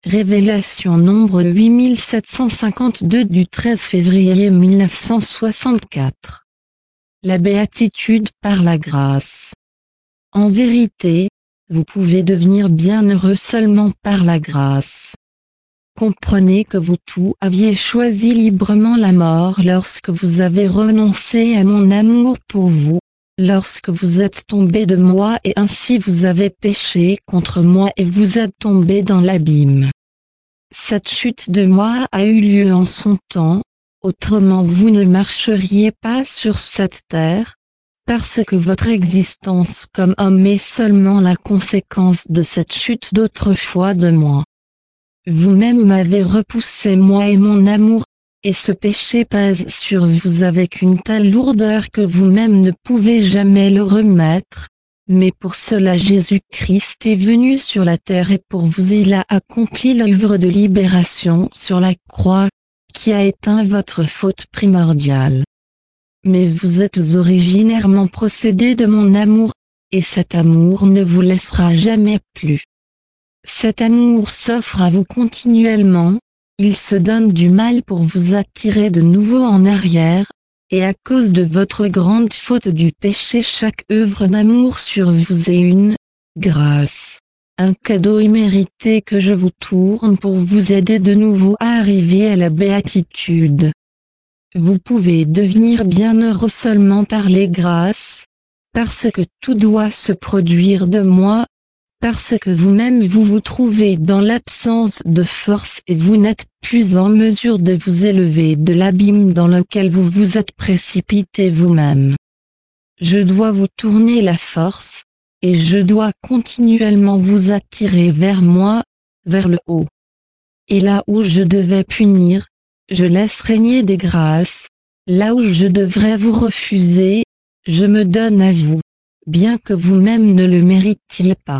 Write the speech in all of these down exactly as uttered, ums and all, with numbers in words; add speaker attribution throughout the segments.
Speaker 1: Révélation nombre huit mille sept cent cinquante-deux du treize février mille neuf cent soixante-quatre. La béatitude par la grâce. En vérité, vous pouvez devenir bienheureux seulement par la grâce. Comprenez que vous tous aviez choisi librement la mort lorsque vous avez renoncé à mon amour pour vous, lorsque vous êtes tombés de moi et ainsi vous avez péché contre moi et vous êtes tombés dans l'abîme. Cette chute de moi a eu lieu en son temps, autrement vous ne marcheriez pas sur cette terre, parce que votre existence comme homme est seulement la conséquence de cette chute d'autrefois de moi. Vous-même m'avez repoussé moi et mon amour, et ce péché pèse sur vous avec une telle lourdeur que vous-même ne pouvez jamais le remettre. Mais pour cela Jésus-Christ est venu sur la terre et pour vous il a accompli l'œuvre de libération sur la croix, qui a éteint votre faute primordiale. Mais vous êtes originairement procédés de mon amour, et cet amour ne vous laissera jamais plus. Cet amour s'offre à vous continuellement, il se donne du mal pour vous attirer de nouveau en arrière, et à cause de votre grande faute du péché chaque œuvre d'amour sur vous est une grâce, un cadeau immérité que je vous tourne pour vous aider de nouveau à arriver à la béatitude. Vous pouvez devenir bienheureux seulement par les grâces, parce que tout doit se produire de moi, parce que vous-même vous vous trouvez dans l'absence de force et vous n'êtes plus en mesure de vous élever de l'abîme dans lequel vous vous êtes précipité vous-même. Je dois vous tourner la force, et je dois continuellement vous attirer vers moi, vers le haut. Et là où je devais punir, je laisse régner des grâces, là où je devrais vous refuser, je me donne à vous, bien que vous-même ne le méritiez pas.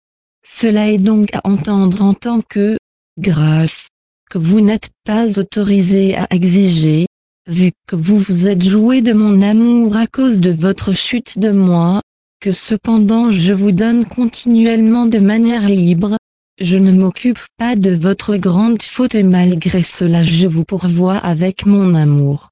Speaker 1: Cela est donc à entendre en tant que grâce, que vous n'êtes pas autorisé à exiger, vu que vous vous êtes joué de mon amour à cause de votre chute de moi, que cependant je vous donne continuellement de manière libre, je ne m'occupe pas de votre grande faute et malgré cela je vous pourvois avec mon amour.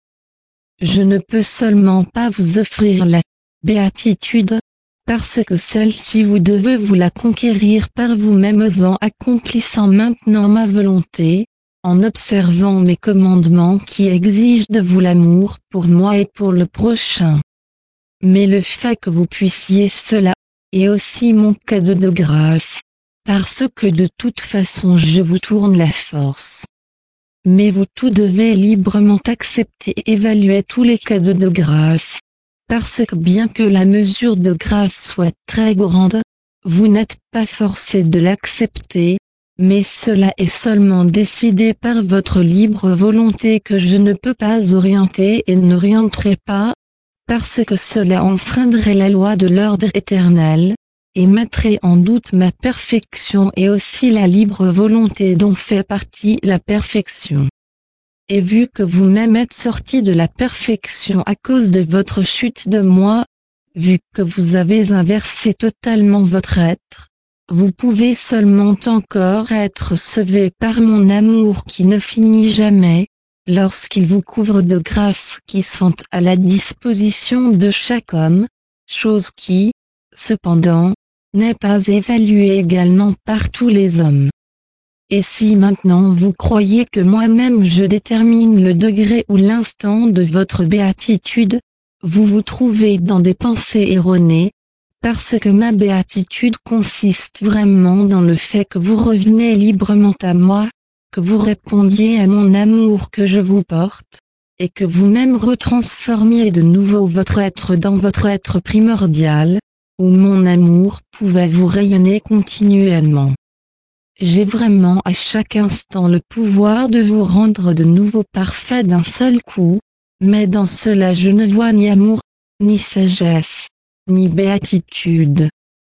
Speaker 1: Je ne peux seulement pas vous offrir la béatitude, parce que celle-ci vous devez vous la conquérir par vous-même en accomplissant maintenant ma volonté, en observant mes commandements qui exigent de vous l'amour pour moi et pour le prochain. Mais le fait que vous puissiez cela, est aussi mon cadeau de grâce, parce que de toute façon je vous tourne la force. Mais vous tous devez librement accepter et évaluer tous les cadeaux de grâce. Parce que bien que la mesure de grâce soit très grande, vous n'êtes pas forcé de l'accepter, mais cela est seulement décidé par votre libre volonté que je ne peux pas orienter et n'orienterai pas, parce que cela enfreindrait la loi de l'ordre éternel, et mettrait en doute ma perfection et aussi la libre volonté dont fait partie la perfection. Et vu que vous-même êtes sorti de la perfection à cause de votre chute de moi, vu que vous avez inversé totalement votre être, vous pouvez seulement encore être sauvé par mon amour qui ne finit jamais, lorsqu'il vous couvre de grâces qui sont à la disposition de chaque homme, chose qui, cependant, n'est pas évaluée également par tous les hommes. Et si maintenant vous croyez que moi-même je détermine le degré ou l'instant de votre béatitude, vous vous trouvez dans des pensées erronées, parce que ma béatitude consiste vraiment dans le fait que vous revenez librement à moi, que vous répondiez à mon amour que je vous porte, et que vous-même retransformiez de nouveau votre être dans votre être primordial, où mon amour pouvait vous rayonner continuellement. J'ai vraiment à chaque instant le pouvoir de vous rendre de nouveau parfait d'un seul coup, mais dans cela je ne vois ni amour, ni sagesse, ni béatitude.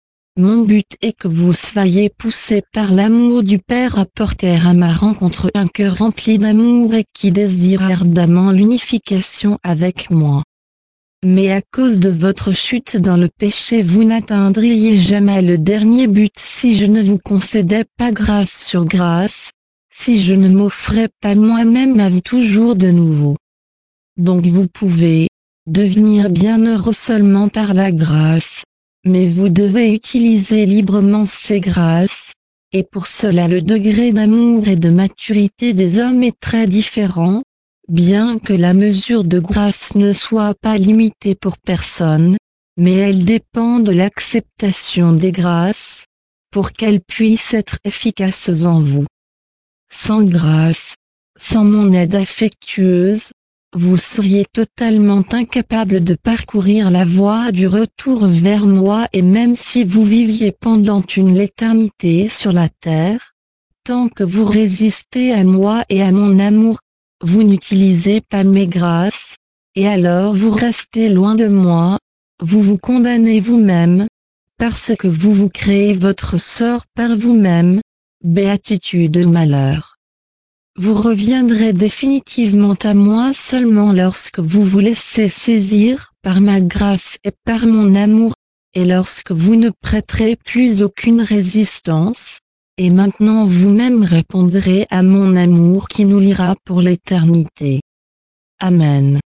Speaker 1: Mon but est que vous soyez poussés par l'amour du Père à porter à ma rencontre un cœur rempli d'amour et qui désire ardemment l'unification avec moi. mais à cause de votre chute dans le péché vous n'atteindriez jamais le dernier but si je ne vous concédais pas grâce sur grâce, si je ne m'offrais pas moi-même à vous toujours de nouveau. Donc vous pouvez devenir bienheureux seulement par la grâce, mais vous devez utiliser librement ces grâces, et pour cela le degré d'amour et de maturité des hommes est très différent. Bien que la mesure de grâce ne soit pas limitée pour personne, mais elle dépend de l'acceptation des grâces, pour qu'elles puissent être efficaces en vous. Sans grâce, sans mon aide affectueuse, vous seriez totalement incapable de parcourir la voie du retour vers moi et même si vous viviez pendant une éternité sur la terre, tant que vous résistez à moi et à mon amour, vous n'utilisez pas mes grâces, et alors vous restez loin de moi, vous vous condamnez vous-même, parce que vous vous créez votre sort par vous-même, béatitude ou malheur. Vous reviendrez définitivement à moi seulement lorsque vous vous laissez saisir par ma grâce et par mon amour, et lorsque vous ne prêterez plus aucune résistance, et maintenant vous-même répondrez à mon amour qui nous liera pour l'éternité. Amen.